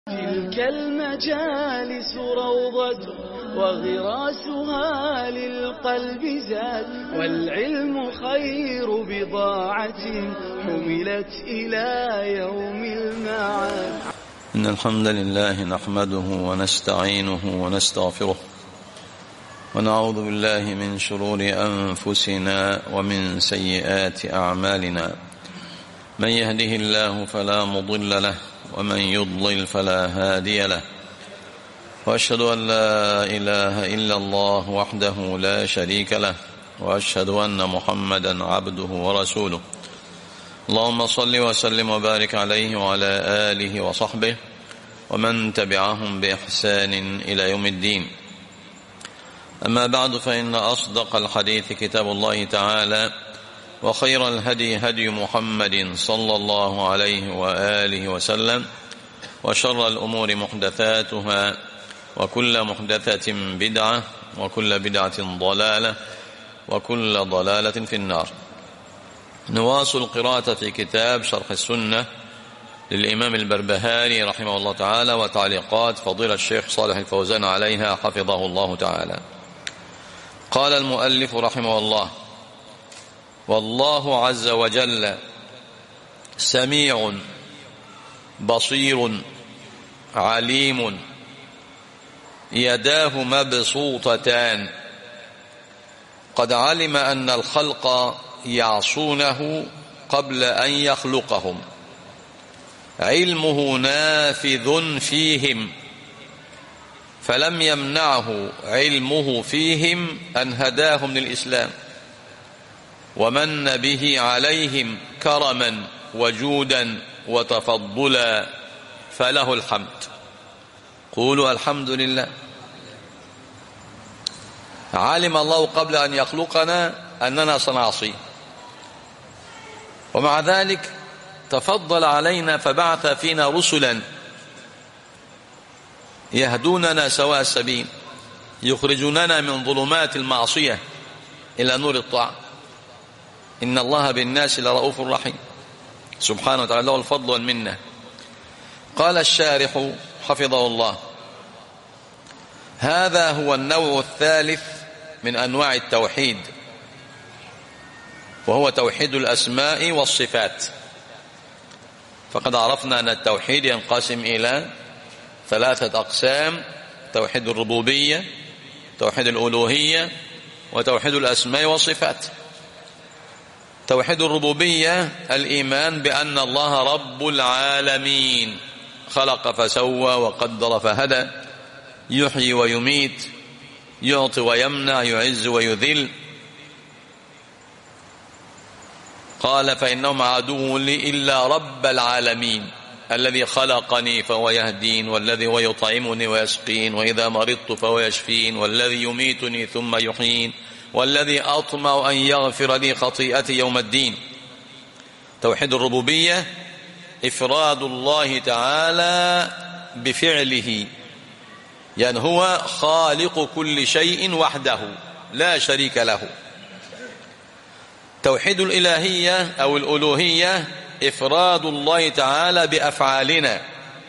تلك المجالس روضة وغراسها للقلب زاد، والعلم خير بضاعة حملت إلى يوم المعاد. إن الحمد لله نحمده ونستعينه ونستغفره، ونعوذ بالله من شرور أنفسنا ومن سيئات أعمالنا. من يهده الله فلا مضل له، ومن يضلل فلا هادي له، وأشهد أن لا إله إلا الله وحده لا شريك له، وأشهد أن محمدا عبده ورسوله. اللهم صل وسلم وبارك عليه وعلى آله وصحبه ومن تبعهم بإحسان إلى يوم الدين. أما بعد، فإن أصدق الحديث كتاب الله تعالى، وخير الهدي هدي محمد صلى الله عليه وآله وسلم، وشر الأمور محدثاتها، وكل محدثة بدعة، وكل بدعة ضلالة، وكل ضلالة في النار. نواصل القراءة في كتاب شرح السنة للإمام البربهاري رحمه الله تعالى، وتعليقات فضيلة الشيخ صالح الفوزان عليها حفظه الله تعالى. قال المؤلف رحمه الله: والله عز وجل سميع بصير عليم، يداه مبسوطتان، قد علم أن الخلق يعصونه قبل أن يخلقهم، علمه نافذ فيهم، فلم يمنعه علمه فيهم أن هداهم للإسلام، ومن به عليهم كرما وجودا وتفضلا، فله الحمد. قولوا الحمد لله. علم الله قبل أن يخلقنا أننا سنعصيه، ومع ذلك تفضل علينا فبعث فينا رسلا يهدوننا سواء السبيل، يخرجوننا من ظلمات المعصية إلى نور الطاعة. إن الله بالناس لرؤوف رحيم سبحانه وتعالى، له الفضل والمنة. قال الشارح حفظه الله: هذا هو النوع الثالث من أنواع التوحيد، وهو توحيد الأسماء والصفات. فقد عرفنا أن التوحيد ينقسم إلى ثلاثة أقسام: توحيد الربوبية، توحيد الألوهية، وتوحيد الأسماء والصفات. توحيد الربوبية الإيمان بأن الله رب العالمين، خلق فسوى وقدر فهدى، يحيي ويميت، يعطي ويمنع، يعز ويذل. قال: فإنهم عدو لي إلا رب العالمين، الذي خلقني فهو يهدين، والذي هو يطعمني ويسقين، وإذا مرضت فهو يشفين، والذي يميتني ثم يحيين، والذي أطمع أن يغفر لي خطيئتي يوم الدين. توحيد الربوبية إفراد الله تعالى بفعله، يعني هو خالق كل شيء وحده لا شريك له. توحيد الإلهية أو الألوهية إفراد الله تعالى بأفعالنا.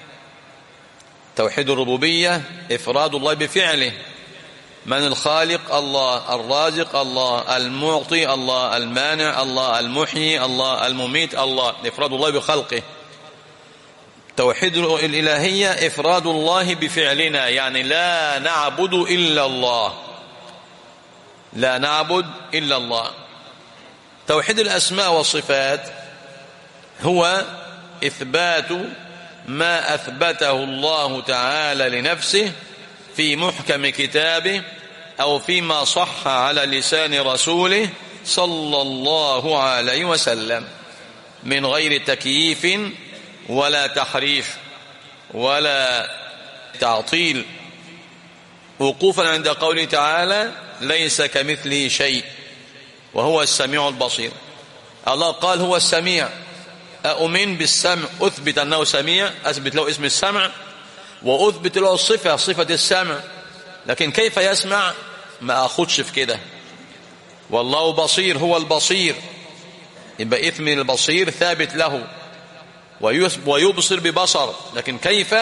توحيد الربوبية إفراد الله بفعله. من الخالق؟ الله. الرازق؟ الله. المعطي؟ الله. المانع؟ الله. المحيي؟ الله. المميت؟ الله. إفراد الله بخلقه. توحيد الإلهية إفراد الله بفعلنا، يعني لا نعبد إلا الله، لا نعبد إلا الله. توحيد الأسماء والصفات هو إثبات ما أثبته الله تعالى لنفسه في محكم كتابه، أو فيما صح على لسان رسوله صلى الله عليه وسلم، من غير تكييف ولا تحريف ولا تعطيل، وقوفا عند قوله تعالى: ليس كمثله شيء وهو السميع البصير. الله قال هو السميع، أؤمن بالسمع، أثبت أنه سميع، أثبت له اسم السمع، وأثبت له الصفة، صفة السمع. لكن كيف يسمع؟ ما أخدش في كده. والله بصير، هو البصير، يبقى اسم البصير ثابت له، ويبصر ببصر، لكن كيف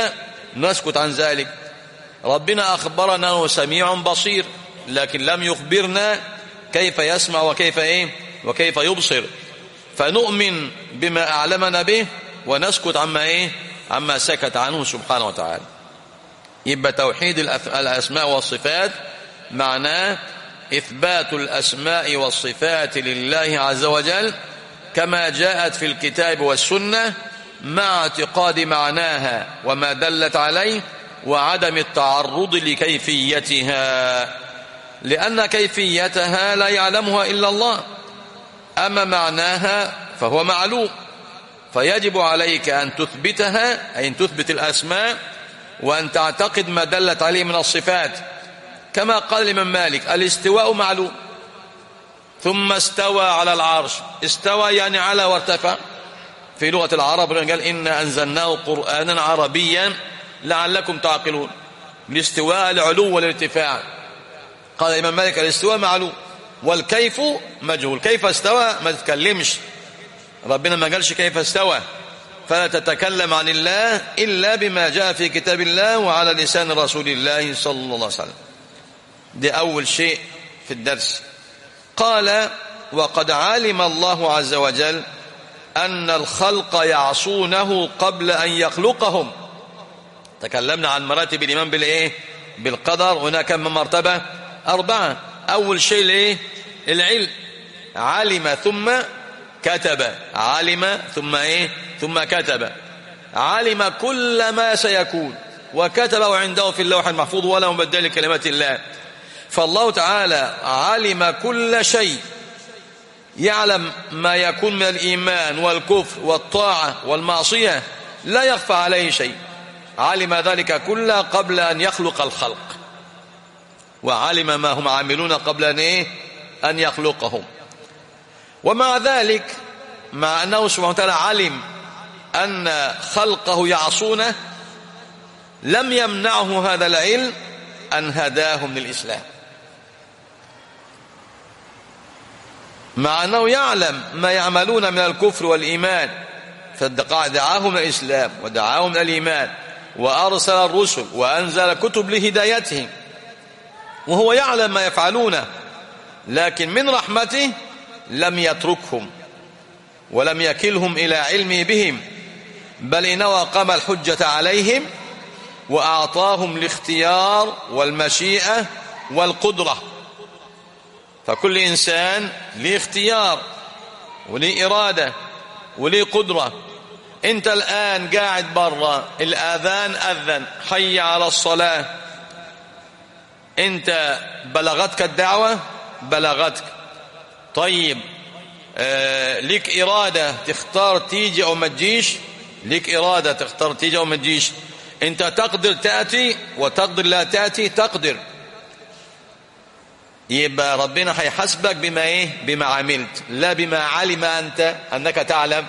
نسكت عن ذلك. ربنا أخبرنا أنه سميع بصير، لكن لم يخبرنا كيف يسمع وكيف يبصر، فنؤمن بما أعلمنا به ونسكت عما سكت عنه سبحانه وتعالى. يبقى توحيد الأسماء والصفات معناه إثبات الأسماء والصفات لله عز وجل كما جاءت في الكتاب والسنة، مع اعتقاد معناها وما دلت عليه، وعدم التعرض لكيفيتها، لأن كيفيتها لا يعلمها إلا الله، أما معناها فهو معلوم، فيجب عليك أن تثبتها، أي أن تثبت الأسماء، وأن تعتقد ما دلت عليه من الصفات. كما قال الإمام مالك: الاستواء معلوم، ثم استوى على العرش. استوى يعني على وارتفع. في لغة العرب قال: إنا أنزلناه قرآنا عربيا لعلكم تعقلون. الاستواء العلو والارتفاع. قال الإمام مالك: الاستواء معلوم والكيف مجهول. كيف استوى ما تتكلمش، ربنا ما قالش كيف استوى، فلا تتكلم عن الله إلا بما جاء في كتاب الله وعلى لسان رسول الله صلى الله عليه وسلم. دي أول شيء في الدرس. قال: وقد علم الله عز وجل أن الخلق يعصونه قبل أن يخلقهم. تكلمنا عن مراتب الإيمان بالقدر. هناك كم مرتبة؟ 4. أول شيء العلم. علم ثم كتب. علم ثم كتب. علم كل ما سيكون وكتبه عنده في اللوح المحفوظ ولا مبدل لكلمات الله. فالله تعالى علم كل شيء، يعلم ما يكون من الإيمان والكفر والطاعة والمعصية، لا يخفى عليه شيء. علم ذلك كله قبل أن يخلق الخلق، وعلم ما هم عاملون قبل أن يخلقهم. ومع ذلك، مع أنه سبحانه وتعالى علم أن خلقه يعصونه، لم يمنعه هذا العلم أن هداهم للإسلام، مع أنه يعلم ما يعملون من الكفر والإيمان، فدعاهم الإسلام ودعاهم الإيمان، وأرسل الرسل وأنزل كتب لهدايتهم، وهو يعلم ما يفعلونه، لكن من رحمته لم يتركهم ولم يكلهم إلى علمه بهم، بل إنه أقام الحجة عليهم وأعطاهم الاختيار والمشيئة والقدرة. فكل إنسان له اختيار وله إرادة وله قدرة. أنت الآن قاعد برا، الآذان أذن، حي على الصلاة، أنت بلغتك الدعوة؟ بلغتك. طيب، لك إرادة تختار تيجي أو ما تجيش؟ لك إرادة تختار تيجي أو ما تجيش. أنت تقدر تأتي وتقدر لا تأتي، تقدر. يبقى ربنا هيحاسبك بما عملت، لا بما علم أنت أنك تعلم،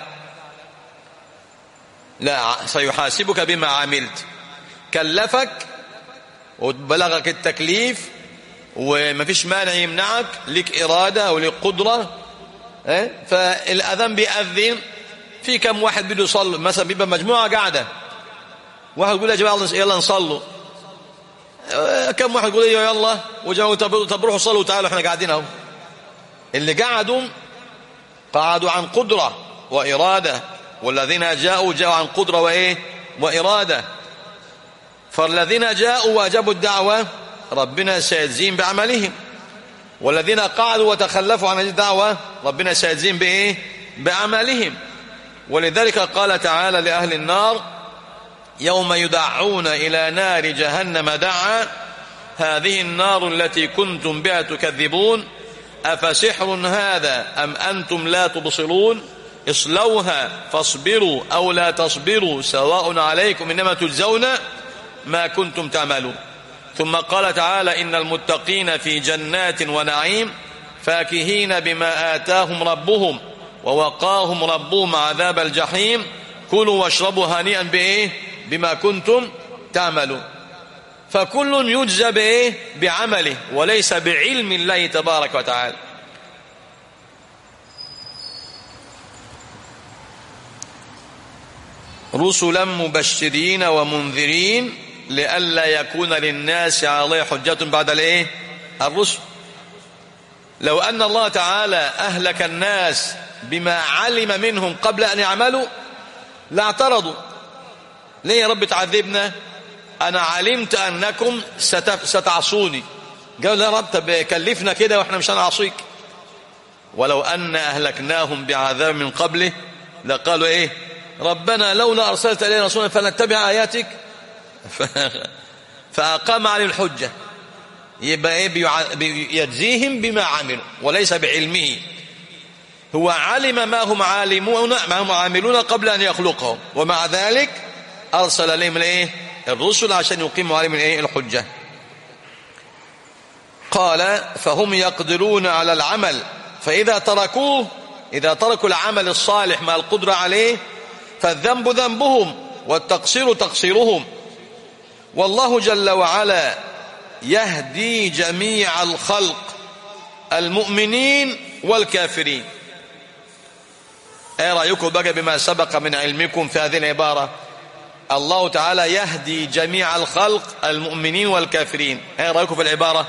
لا، سيحاسبك بما عملت. كلفك وبلغك التكليف وما فيش مانع يمنعك، لك إرادة ولك قدرة. فالأذان بيأذن، في كم واحد بده يصلي مثلا، بيبقى مجموعة قاعدة، واحد يقول يا جماعة يلا نصلوا، كم واحد يقول يلا وجاءوا طب روحوا صلوا تعالوا احنا قاعدين اهو. اللي قعدوا عن قدرة وإرادة، والذين جاءوا عن قدرة وإرادة. فالذين جاءوا واجبوا الدعوة ربنا سيجزيهم بعملهم، والذين قعدوا وتخلفوا عن الدعوة ربنا سيجزيهم بعملهم. ولذلك قال تعالى لأهل النار: يوم يدعون إلى نار جهنم دعا هذه النار التي كنتم بها تكذبون أفسحر هذا أم أنتم لا تبصرون اصلوها فاصبروا أو لا تصبروا سواء عليكم إنما تجزون ما كنتم تعملون. ثم قال تعالى: إن المتقين في جنات ونعيم فاكهين بما آتاهم ربهم ووقاهم ربهم عذاب الجحيم كلوا واشربوا هنيئا بما كنتم تعملون. فكل يجزى بعمله وليس بعلم الله تبارك وتعالى. رسلا مبشرين ومنذرين لئلا يكون للناس على الله حجة بعد الايه الرسل. لو أن الله تعالى أهلك الناس بما علم منهم قبل أن يعملوا لاعترضوا. ليه يا رب تعذبنا؟ أنا علمت أنكم ستعصوني. قالوا يا رب طب كلفنا كده وإحنا مش هنعصيك. ولو أن أهلكناهم بعذاب من قبله لقالوا إيه ربنا لولا أرسلت إلينا رسولا فنتبع آياتك فأقام عليهم الحجة. يبقى إيه يجزيهم بما عملوا وليس بعلمه. هو علم ما هم عاملون قبل أن يخلقهم، ومع ذلك أرسل عليهم الإيه الرسل عشان يقيموا عليهم الإيه الحجة. قال فهم يقدرون على العمل، فإذا تركوا العمل الصالح مع القدرة عليه فالذنب ذنبهم والتقصير تقصيرهم. والله جل وعلا يهدي جميع الخلق المؤمنين والكافرين. ايه رأيكم بقى بما سبق من علمكم في هذه العبارة؟ الله تعالى يهدي جميع الخلق المؤمنين والكافرين. ايه رأيكم في العبارة؟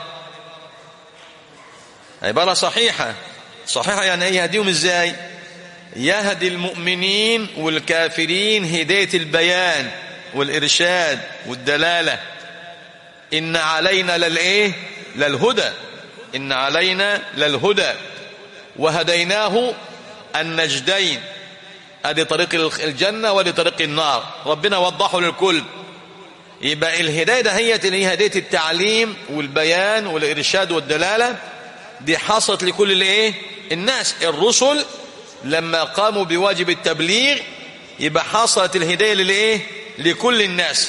عبارة صحيحة يعني ايه يهديهم ازاي؟ يهدي المؤمنين والكافرين هداية البيان والإرشاد والدلالة. إن علينا للهدى، إن علينا للهدى وهديناه النجدين. هذه طريق الجنة وهذه طريق النار، ربنا وضحه للكل. يبقى الهداية ده هي هداية التعليم والبيان والإرشاد والدلالة، دي حصلت لكل الناس. الرسل لما قاموا بواجب التبليغ يبقى حصلت الهداية لكل الناس.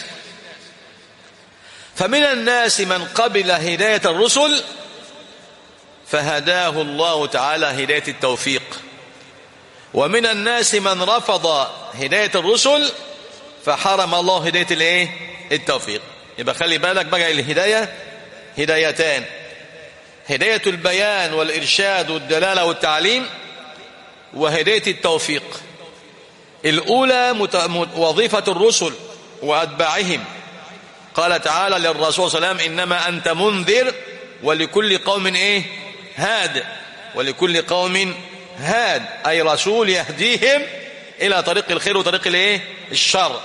فمن الناس من قبل هداية الرسل فهداه الله تعالى هداية التوفيق، ومن الناس من رفض هداية الرسل فحرم الله هداية التوفيق. يبقى خلي بالك بقى الهداية هدايتان: هداية البيان والإرشاد والدلالة والتعليم، وهداية التوفيق. الأولى وظيفة الرسل وأتباعهم. قال تعالى للرسول صلى الله عليه وسلم إنما أنت منذر ولكل قوم هاد. ولكل قوم هاد أي رسول يهديهم إلى طريق الخير وطريق الشر.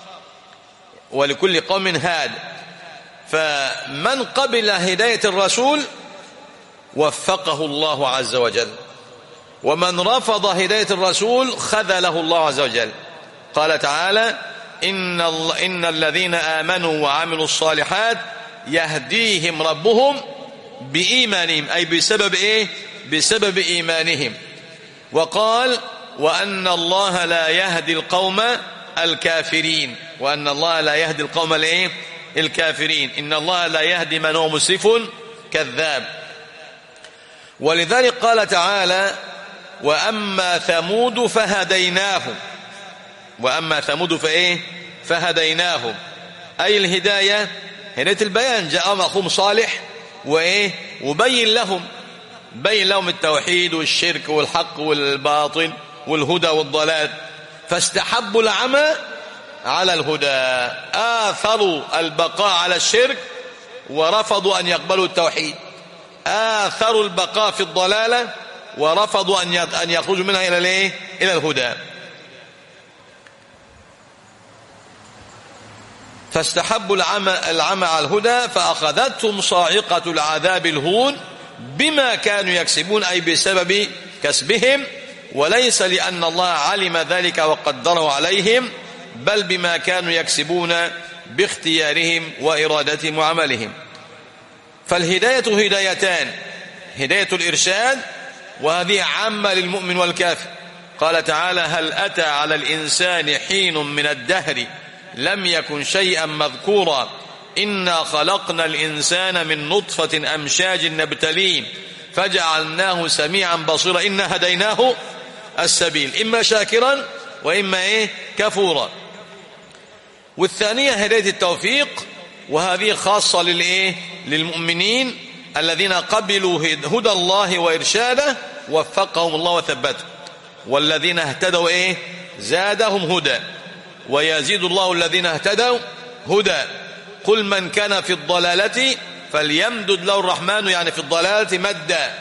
ولكل قوم هاد. فمن قبل هداية الرسول وفقه الله عز وجل، ومن رفض هداية الرسول خذله الله عز وجل. قال تعالى إن الذين آمنوا وعملوا الصالحات يهديهم ربهم بإيمانهم، أي بسبب إيمانهم. وقال وأن الله لا يهدي القوم الكافرين، وأن الله لا يهدي القوم الكافرين. إن الله لا يهدي من هو مسرف كذاب. ولذلك قال تعالى وأما ثمود فهديناهم. وأما ثمود فهديناهم، أي الهداية هداية البيان. جاءهم أخوهم صالح وبين لهم التوحيد والشرك والحق والباطل والهدى والضلال، فاستحبوا العمى على الهدى، آثروا البقاء على الشرك ورفضوا أن يقبلوا التوحيد، آثروا البقاء في الضلالة ورفضوا أن يخرجوا منها إلى الهدى. فاستحبوا العمى على الهدى فأخذتهم صاعقة العذاب الهون بما كانوا يكسبون، أي بسبب كسبهم، وليس لأن الله علم ذلك وقدره عليهم، بل بما كانوا يكسبون باختيارهم وإرادتهم وعملهم. فالهداية هدايتان: هداية الإرشاد، وهذه عامة للمؤمن والكافر. قال تعالى هل أتى على الإنسان حين من الدهر لم يكن شيئا مذكورا إنا خلقنا الإنسان من نطفة أمشاج نبتليه فجعلناه سميعا بصيرا إنا هديناه السبيل إما شاكرا وإما كفورا. والثانية هداية التوفيق، وهذه خاصة للمؤمنين الذين قبلوا هدى الله وإرشاده وفقهم الله وثبتهم. والذين اهتدوا زادهم هدى. ويزيد الله الذين اهتدوا هدى. قل من كان في الضلالة فليمدد له الرحمن، يعني في الضلالة مدا.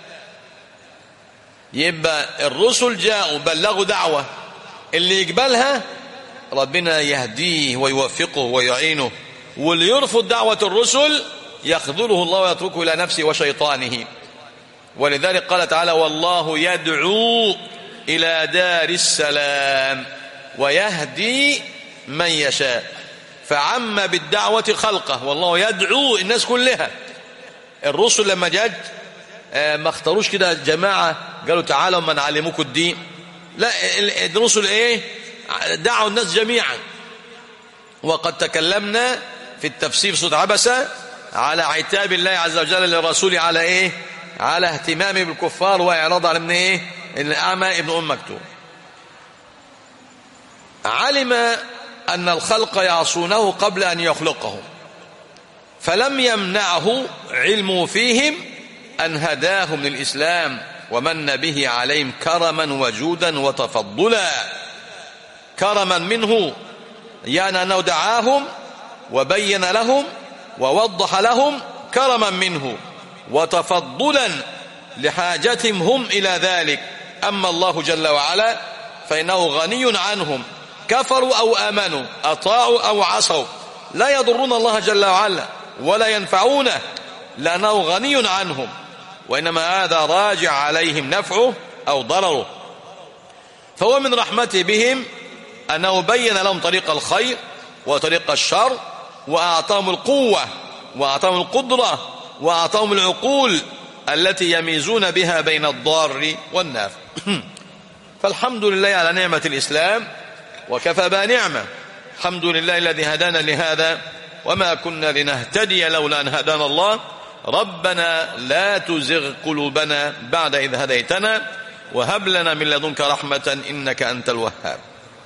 يبقى الرسل جاءوا بلغوا دعوة، اللي يقبلها ربنا يهديه ويوفقه ويعينه، واللي يرفض دعوة الرسل يخذله الله ويتركه إلى نفسه وشيطانه. ولذلك قال تعالى: والله يدعو إلى دار السلام ويهدي من يشاء. فعم بالدعوة خلقه، والله يدعو الناس كلها. الرسل لما جاءت ما اختاروش كده جماعة قالوا تعالوا من علموكم الدين، لا، الرسل ايه؟ دعوا الناس جميعا. وقد تكلمنا في التفسير سورة عبسة على عتاب الله عز وجل للرسول على ايه؟ على اهتمامه بالكفار واعراض على من ايه؟ الأعمى ابن أم مكتوم. علم أن الخلق يعصونه قبل أن يخلقهم، فلم يمنعه علمه فيهم أن هداهم للإسلام ومن به عليهم كرما وجودا وتفضلا. كرما منه يعني أنه دعاهم وبين لهم ووضح لهم كرما منه، وتفضلا لحاجتهم هم إلى ذلك. أما الله جل وعلا فإنه غني عنهم، كفروا أو آمنوا، أطاعوا أو عصوا، لا يضرون الله جل وعلا ولا ينفعونه، لأنه غني عنهم، وإنما هذا راجع عليهم نفعه أو ضرره. فهو من رحمته بهم أنه بين لهم طريق الخير وطريق الشر، وأعطاهم القوة وأعطاهم القدرة وأعطاهم العقول التي يميزون بها بين الضار والنافع. فالحمد لله على نعمة الإسلام، وكفى بها نعمة. الحمد لله الذي هدانا لهذا وما كنا لنهتدي لولا أن هدانا الله. ربنا لا تزغ قلوبنا بعد إذ هديتنا وهب لنا من لدنك رحمة إنك أنت الوهاب.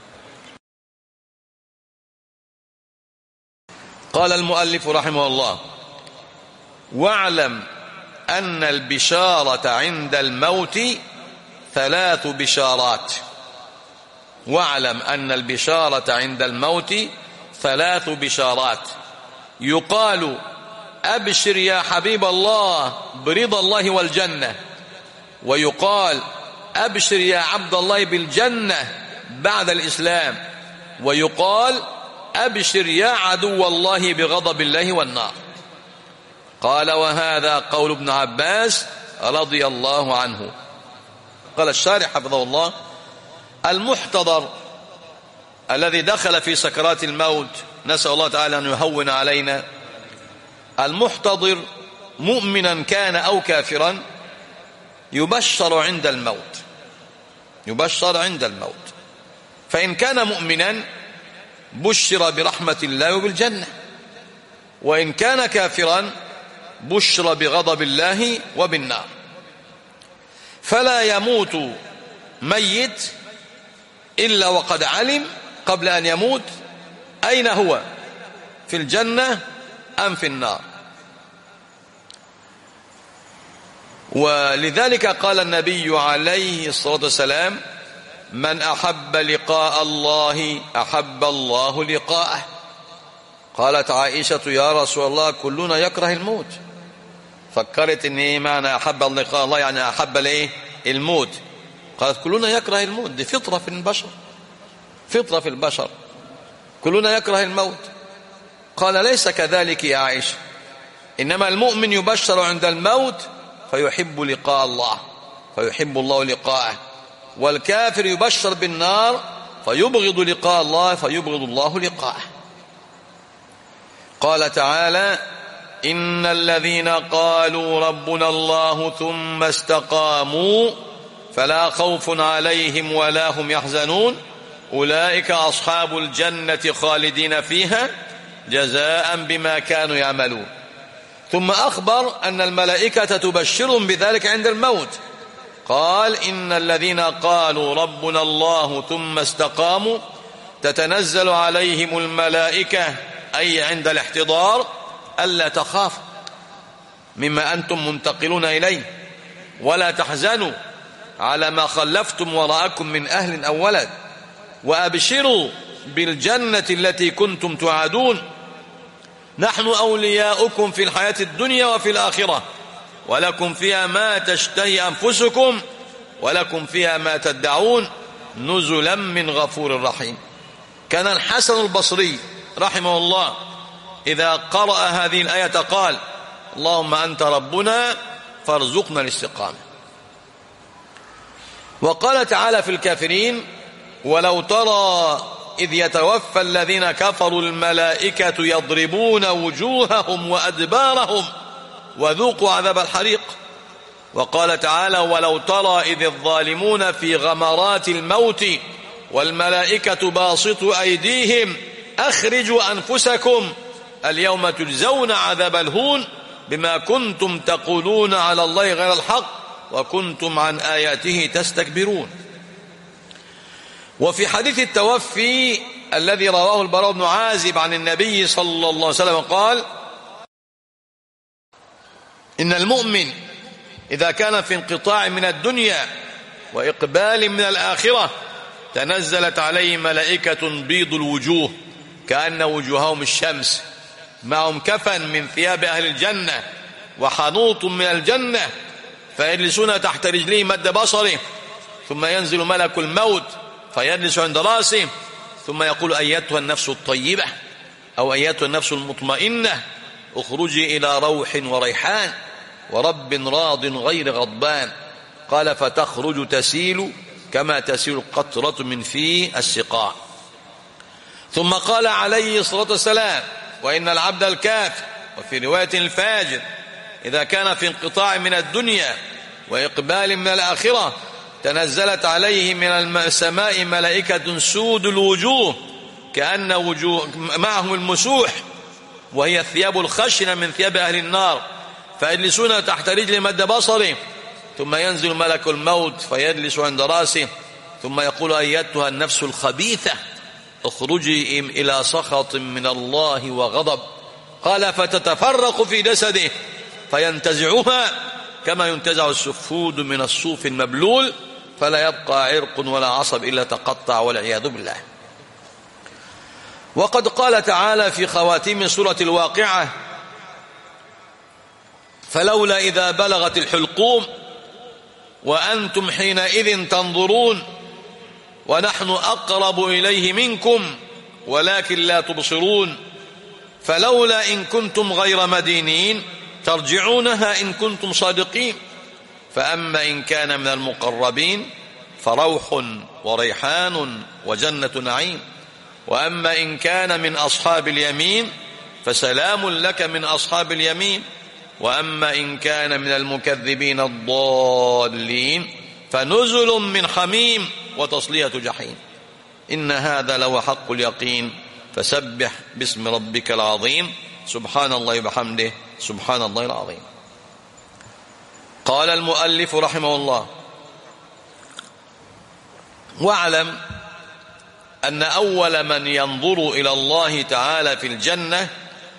قال المؤلف رحمه الله: واعلم أن البشارة عند الموت 3 بشارات. واعلم أن البشارة عند الموت 3 بشارات. يقال: أبشر يا حبيب الله برضا الله والجنة، ويقال: أبشر يا عبد الله بالجنة بعد الإسلام، ويقال: أبشر يا عدو الله بغضب الله والنار. قال: وهذا قول ابن عباس رضي الله عنه. قال الشارح حفظه الله: المحتضر الذي دخل في سكرات الموت، نسأل الله تعالى أن يهون علينا، المحتضر مؤمنا كان أو كافرا يبشر عند الموت، يبشر عند الموت. فإن كان مؤمنا بشر برحمة الله وبالجنة، وإن كان كافرا بشر بغضب الله وبالنار. فلا يموت ميت إلا وقد علم قبل أن يموت أين هو، في الجنة أم في النار. ولذلك قال النبي عليه الصلاة والسلام: من أحب لقاء الله أحب الله لقاءه. قالت عائشة: يا رسول الله كلنا يكره الموت. فكرت ان ايه معنى احب لقاء الله، يعني احب الايه؟ الموت. قالت: كلنا يكره الموت، دي فطرة في البشر، فطرة في البشر، كلنا يكره الموت. قال: ليس كذلك يا عائشة، إنما المؤمن يبشر عند الموت فيحب لقاء الله فيحب الله لقاءه، والكافر يبشر بالنار فيبغض لقاء الله فيبغض الله لقاءه. قال تعالى: إن الذين قالوا ربنا الله ثم استقاموا فلا خوف عليهم ولا هم يحزنون أولئك أصحاب الجنة خالدين فيها جزاء بما كانوا يعملون. ثم أخبر أن الملائكة تبشرهم بذلك عند الموت. قال: إن الذين قالوا ربنا الله ثم استقاموا تتنزل عليهم الملائكة، أي عند الاحتضار، ألا تخافوا مما أنتم منتقلون إليه، ولا تحزنوا على ما خلفتم وراءكم من أهل أو ولد، وأبشروا بالجنة التي كنتم توعدون نحن أولياؤكم في الحياة الدنيا وفي الآخرة ولكم فيها ما تشتهي أنفسكم ولكم فيها ما تدعون نزلا من غفور رحيم. كان الحسن البصري رحمه الله إذا قرأ هذه الآية قال اللهم أنت ربنا فارزقنا الاستقامة. وقال تعالى في الكافرين ولو ترى إذ يتوفى الذين كفروا الملائكة يضربون وجوههم وأدبارهم وذوقوا عذاب الحريق. وقال تعالى ولو ترى إذ الظالمون في غمرات الموت والملائكة باسطوا أيديهم أخرجوا أنفسكم اليوم تجزون عذاب الهون بما كنتم تقولون على الله غير الحق وكنتم عن آياته تستكبرون. وفي حديث التوفي الذي رواه البراء بن عازب عن النبي صلى الله عليه وسلم قال إن المؤمن إذا كان في انقطاع من الدنيا وإقبال من الآخرة تنزلت عليه ملائكة بيض الوجوه كأن وجوههم الشمس معهم كفن من ثياب أهل الجنة وحنوط من الجنة فيجلسون تحت رجليه مد بصره ثم ينزل ملك الموت فيجلس عند راسه ثم يقول أيتها النفس الطيبة أو أيتها النفس المطمئنة اخرجي إلى روح وريحان ورب راض غير غضبان. قال فتخرج تسيل كما تسيل القطرة من في السقاء. ثم قال عليه الصلاة والسلام وإن العبد الكافر وفي رواية الفاجر إذا كان في انقطاع من الدنيا وإقبال من الآخرة تنزلت عليه من السماء ملائكة سود الوجوه كأن معهم المسوح وهي الثياب الخشنة من ثياب أهل النار فيجلسون تحت رجل مد بصره ثم ينزل ملك الموت فيجلس عند راسه ثم يقول أيتها النفس الخبيثة اخرجي إلى سخط من الله وغضب. قال فتتفرق في جسده فينتزعها كما ينتزع السفود من الصوف المبلول فلا يبقى عرق ولا عصب إلا تقطع والعياذ بالله. وقد قال تعالى في خواتيم سورة الواقعة فلولا إذا بلغت الحلقوم وأنتم حينئذ تنظرون ونحن أقرب إليه منكم ولكن لا تبصرون فلولا إن كنتم غير مدينين ترجعونها إن كنتم صادقين فأما إن كان من المقربين فروح وريحان وجنة نعيم وأما إن كان من أصحاب اليمين فسلام لك من أصحاب اليمين وأما إن كان من المكذبين الضالين فنزل من حميم وتصلية جحيم. إن هذا لو حق اليقين فسبح باسم ربك العظيم سبحان الله وبحمده سبحان الله العظيم. قال المؤلف رحمه الله واعلم أن أول من ينظر إلى الله تعالى في الجنة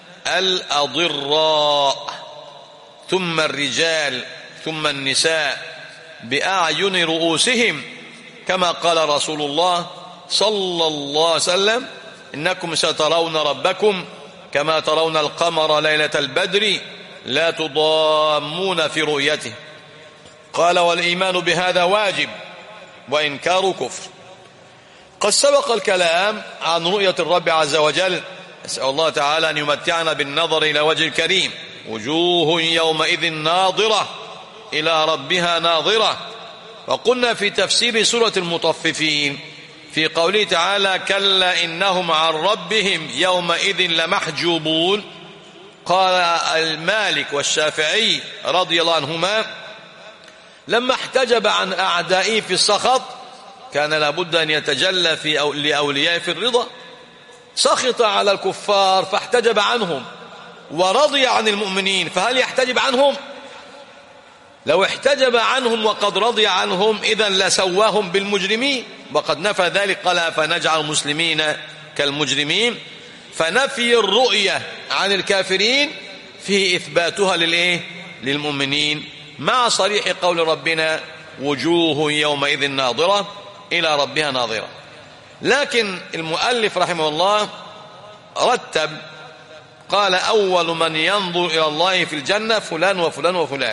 الأضراء ثم الرجال ثم النساء بأعين رؤوسهم كما قال رسول الله صلى الله عليه وسلم إنكم سترون ربكم كما ترون القمر ليلة البدر لا تضامون في رؤيته. قال والإيمان بهذا واجب وإنكار كفر. قد سبق الكلام عن رؤية الرب عز وجل أسأل الله تعالى أن يمتعنا بالنظر إلى وجه الكريم وجوه يومئذ ناظرة إلى ربها ناظرة. وقلنا في تفسير سورة المطففين في قوله تعالى كلا إنهم عن ربهم يومئذ لمحجوبون قال المالك والشافعي رضي الله عنهما لما احتجب عن أعدائه في السخط كان لابد أن يتجلى لأوليائه في الرضا. سخط على الكفار فاحتجب عنهم ورضي عن المؤمنين فهل يحتجب عنهم؟ لو احتجب عنهم وقد رضي عنهم إذن لسواهم بالمجرمين وقد نفى ذلك قال فنجعل المسلمين كالمجرمين. فنفي الرؤية عن الكافرين فيه إثباتها للمؤمنين مع صريح قول ربنا وجوه يومئذ ناظرة إلى ربها ناظرة. لكن المؤلف رحمه الله رتب، قال أول من ينظر إلى الله في الجنة فلان وفلان وفلان.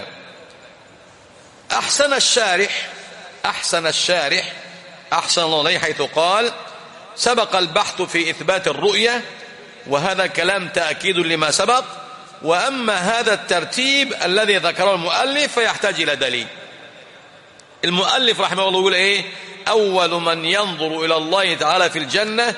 أحسن الشارح أحسن الله عليه حيث قال: سبق البحث في إثبات الرؤية، وهذا كلام تأكيد لما سبق، وأما هذا الترتيب الذي ذكره المؤلف فيحتاج إلى دليل. المؤلف رحمه الله يقول إيه؟ أول من ينظر إلى الله تعالى في الجنة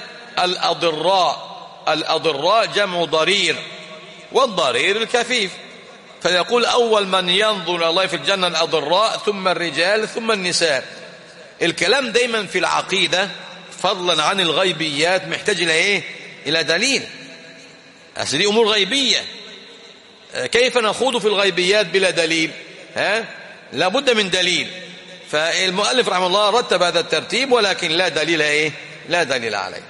الأضراء جمع ضرير، والضرير الكفيف، فيقول أول من ينظر إلى الله في الجنة الأضراء، ثم الرجال، ثم النساء. الكلام دايما في العقيدة فضلا عن الغيبيات محتاج إلى إيه؟ إلى دليل. أصل دي أمور غيبية، كيف نخوض في الغيبيات بلا دليل؟ لابد من دليل. فالمؤلف رحمه الله رتب هذا الترتيب، ولكن لا دليل إيه؟ لا دليل عليه.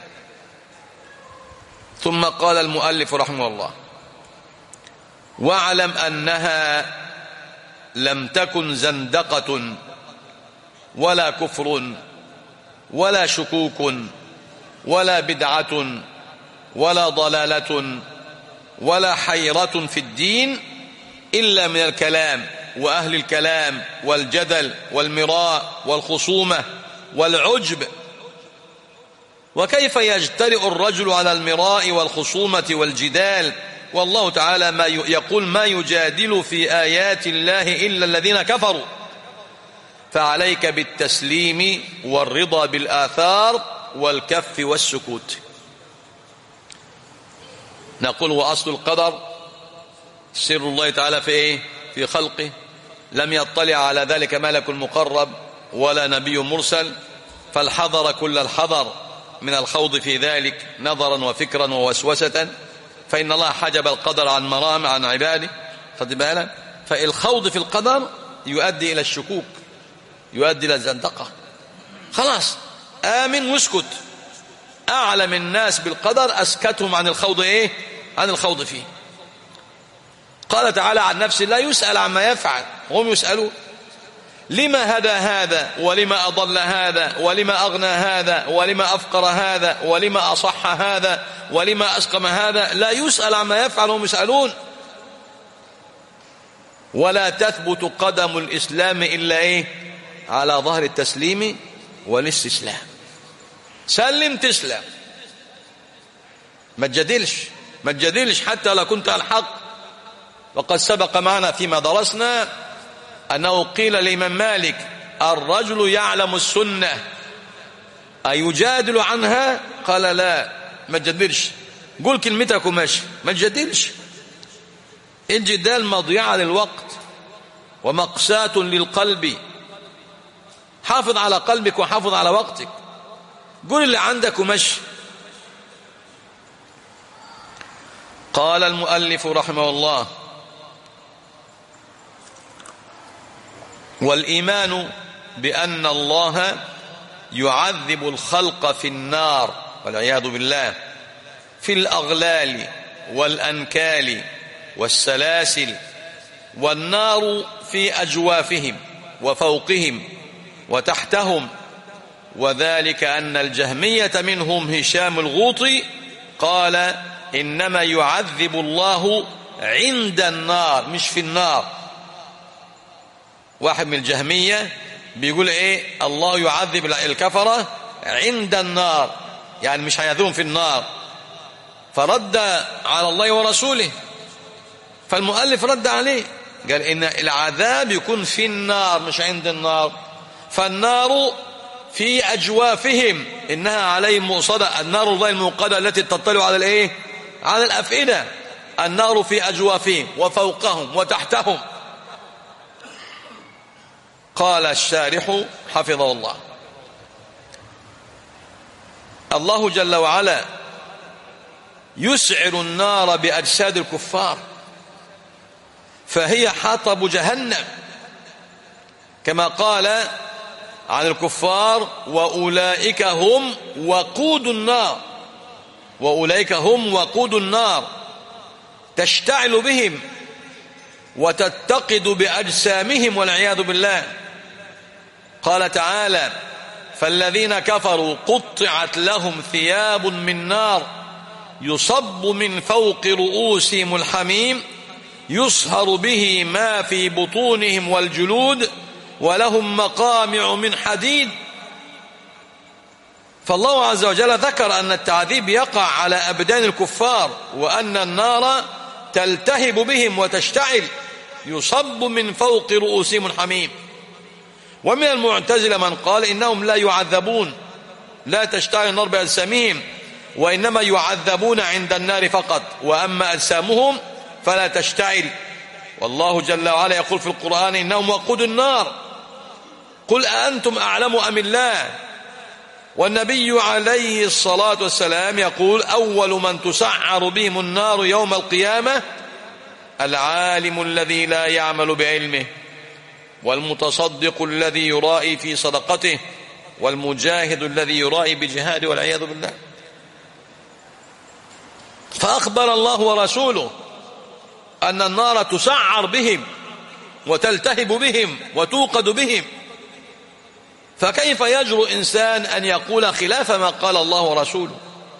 ثم قال المؤلف رحمه الله: واعلم أنها لم تكن زندقة ولا كفر ولا شكوك ولا بدعة ولا ضلالة ولا حيرة في الدين إلا من الكلام وأهل الكلام والجدل والمراء والخصومة والعجب. وكيف يجترئ الرجل على المراء والخصومة والجدال والله تعالى ما يقول: ما يجادل في آيات الله إلا الذين كفروا. فعليك بالتسليم والرضا بالآثار والكف والسكوت. نقول: وأصل القدر سر الله تعالى في إيه؟ في خلقه، لم يطلع على ذلك ملك مقرب ولا نبي مرسل، فالحذر كل الحذر من الخوض في ذلك نظرا وفكرا ووسوسة، فإن الله حجب القدر عن مرام عن عباده. خد بالك؟ فالخوض في القدر يؤدي إلى الشكوك، يؤدي إلى الزندقة. خلاص آمن واسكت. أعلم الناس بالقدر أسكتهم عن الخوض إيه؟ عن الخوض فيه. قال تعالى عن نفسه: لا يسأل عما يفعل هم يسألون. لما هدى هذا ولما أضل هذا ولما أغنى هذا ولما أفقر هذا ولما أصح هذا ولما أسقم هذا. لا يسأل عما يفعل هم يسألون. ولا تثبت قدم الإسلام إلا إيه؟ على ظهر التسليم والاستسلام. سلم تسلم، ما تجادلش حتى لو كنت على الحق. وقد سبق معنا فيما درسنا أنه قيل للإمام مالك: الرجل يعلم السنة أيجادل عنها؟ قال: لا، ما تجادلش، قول كلمتك وماشي، ما تجادلش. الجدال مضيعة للوقت ومقساة للقلب. حافظ على قلبك وحافظ على وقتك، قول اللي عندك ومشي. قال المؤلف رحمه الله: والإيمان بأن الله يعذب الخلق في النار والعياذ بالله في الأغلال والأنكال والسلاسل، والنار في أجوافهم وفوقهم وتحتهم، وذلك أن الجهمية منهم هشام الغوطي قال: إنما يعذب الله عند النار مش في النار. واحد من الجهمية بيقول إيه؟ الله يعذب الكفرة عند النار، يعني مش هيعذبهم في النار. فرد على الله ورسوله، فالمؤلف رد عليه قال: إن العذاب يكون في النار مش عند النار. فالنار في أجوافهم، إنها عليهم مؤصدة. النار الله الموقدة التي تطلع على الإيه؟ على الأفئدة. النار في أجوافهم وفوقهم وتحتهم. قال الشارح حفظه الله: الله جل وعلا يسعر النار بأجساد الكفار، فهي حطب جهنم، كما قال عن الكفار: وأولئك هم وقود النار. وأولئك هم وقود النار، تشتعل بهم وتتقد بأجسامهم والعياذ بالله. قال تعالى: فالذين كفروا قطعت لهم ثياب من نار يصب من فوق رؤوسهم الحميم يصهر به ما في بطونهم والجلود ولهم مقامع من حديد. فالله عز وجل ذكر أن التعذيب يقع على أبدان الكفار وأن النار تلتهب بهم وتشتعل يصب من فوق رؤوسهم الحميم. ومن المعتزلة من قال إنهم لا يعذبون، لا تشتعل النار بأجسامهم، وإنما يعذبون عند النار فقط، وأما أجسامهم فلا تشتعل. والله جل وعلا يقول في القرآن إنهم وقود النار قل أأنتم أعلم أم الله. والنبي عليه الصلاة والسلام يقول أول من تسعر بهم النار يوم القيامة العالم الذي لا يعمل بعلمه، والمتصدق الذي يرائي في صدقته، والمجاهد الذي يرائي بجهاده، والعياذ بالله. فأخبر الله ورسوله أن النار تسعر بهم وتلتهب بهم وتوقد بهم، فكيف يجرؤ إنسان أن يقول خلاف ما قال الله ورسوله؟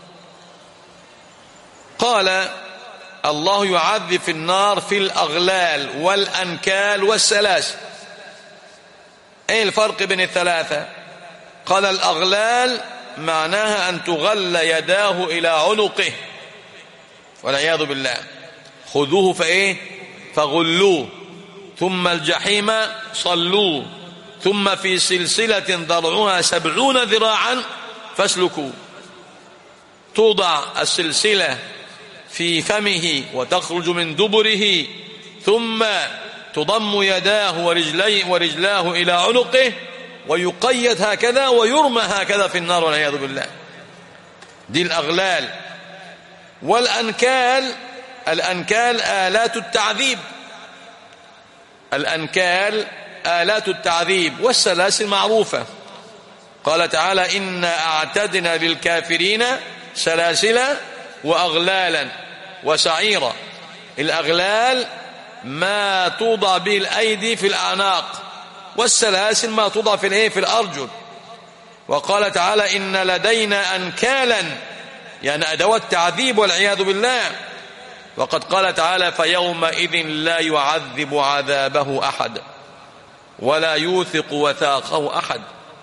قال الله يعذب في النار في الأغلال والأنكال والسلاسل. ايه الفرق بين الثلاثة؟ قال الأغلال معناها أن تغل يداه إلى عنقه، والعياذ بالله. خذوه فغلوه، ثم الجحيم صلوه، ثم في سلسلة ذرعها 70 ذراعا فاسلكوه. توضع السلسلة في فمه وتخرج من دبره، ثم تضم يداه ورجلاه إلى عنقه ويقيد هكذا ويرمى هكذا في النار، والعياذ بالله. دي الأغلال. والأنكال، الأنكال آلات التعذيب، الأنكال آلات التعذيب. والسلاسل معروفة، قال تعالى إنا أعتدنا للكافرين سلاسل وأغلالا وسعيرا. الأغلال ما توضع به الأيدي في الأعناق، والسلاسل ما توضع في الأرجل. وقال تعالى إن لدينا أنكالا، يعني أدوات تعذيب، والعياذ بالله. وقد قال تعالى فيومئذ لا يعذب عذابه أحد ولا يوثق وثاقه أحد.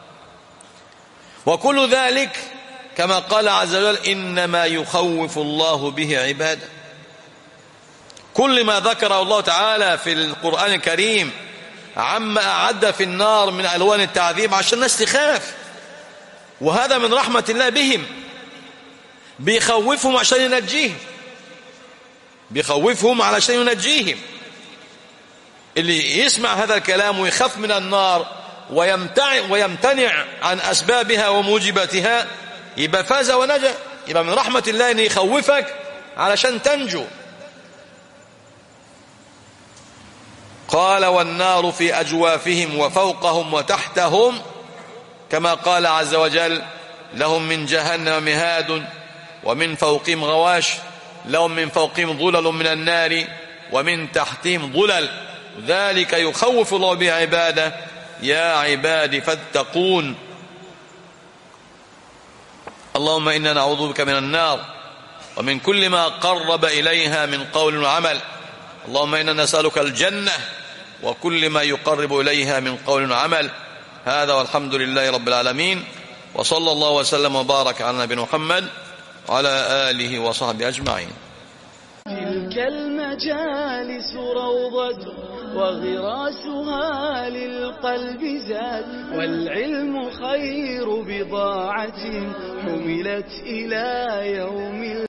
وكل ذلك كما قال عز وجل إنما يخوف الله به عباده. كل ما ذكره الله تعالى في القرآن الكريم عما أعد في النار من ألوان التعذيب عشان الناس تخاف، وهذا من رحمة الله بهم. بيخوفهم عشان ينجيهم، بيخوفهم علشان ينجيهم. اللي يسمع هذا الكلام ويخاف من النار ويمتنع عن أسبابها وموجباتها يبقى فاز ونجا، يبقى من رحمة الله أن يخوفك علشان تنجو. قال والنار في أجوافهم وفوقهم وتحتهم، كما قال عز وجل لهم من جهنم مهاد ومن فوقهم غواش، لهم من فوقهم ظلل من النار ومن تحتهم ظلل، ذلك يخوف الله به عباده يا عبادي فاتقون. اللهم إنا نعوذ بك من النار ومن كل ما قرب إليها من قول وعمل. اللهم إنا نسألك الجنة وكل ما يقرب إليها من قول وعمل. هذا والحمد لله رب العالمين، وصلى الله وسلم وبارك على نبينا محمد وعلى آله وصحبه أجمعين. تلك المجالس روضة وغراسها للقلب زاد، والعلم خير بضاعة حملت إلى يوم